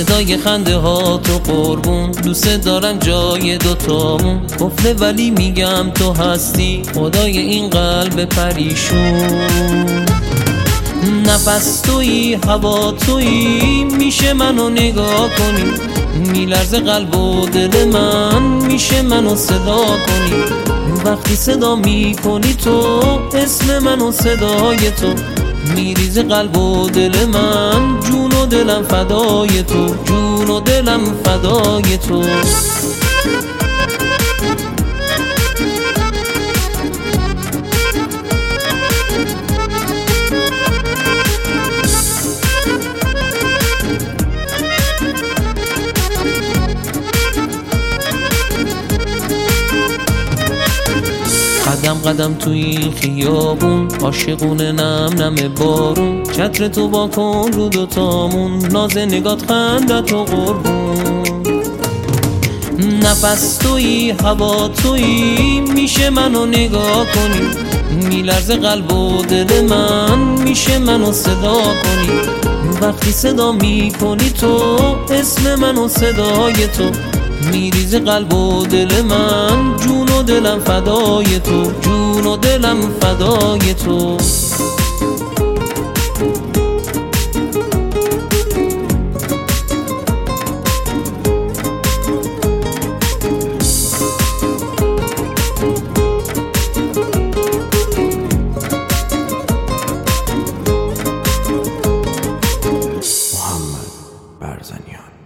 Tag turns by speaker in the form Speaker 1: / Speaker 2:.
Speaker 1: صدای خنده ها تو قربون، دوست دارم جای دوتامون قفله ولی میگم تو هستی خدای این قلب پریشون. نفس تویی، هوا تویی، میشه منو نگاه کنی، میلرزه قلب و دل من، میشه منو صدا کنی. وقتی صدا میکنی تو اسم منو صدای تو، میریزه قلب و دل من، جون و دلم فدای تو، جون و دلم فدای تو. قدم قدم تو این خیابون، عاشقونه نم نم بارون، چتر تو با کن رو دوتامون، ناز نگات خندت و قربون. نفس تویی، هوا تویی، میشه منو نگاه کنی، میلرزه قلب و دل من، میشه منو صدا کنی. وقتی صدا میکنی تو اسم منو صدای تو، میریزه قلب و دل من، جون و دلم فدای تو، جون و دلم فدای تو.
Speaker 2: محمد برزنیان.